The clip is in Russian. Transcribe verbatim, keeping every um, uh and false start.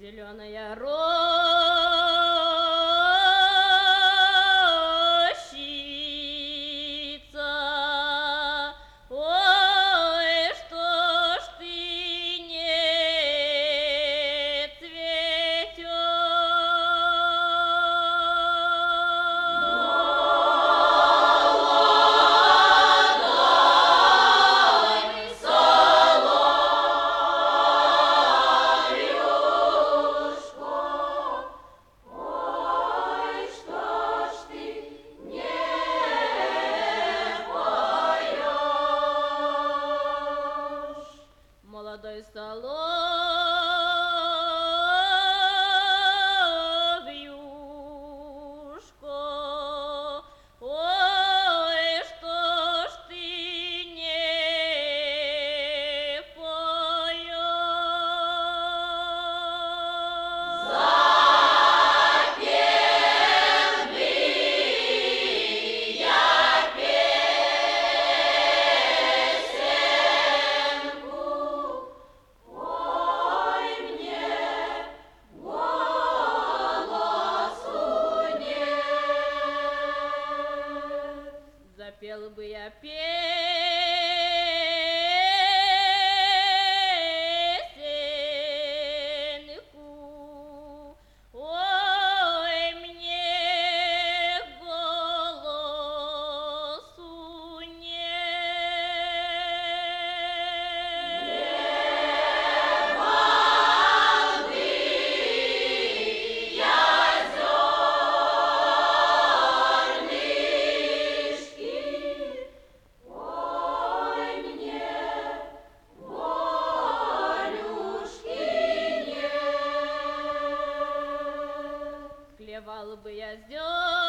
Зеленая рощица, ой, что ж ты не цветешь? Молодой соловьюшко, ой, что ж ты не поешь? Запел бы я песенку, ой, мне голосу нет. Запел бы я песенку, ой, мне голосу нет. Ой, мне волюшки нет. Клевал бы я зернышки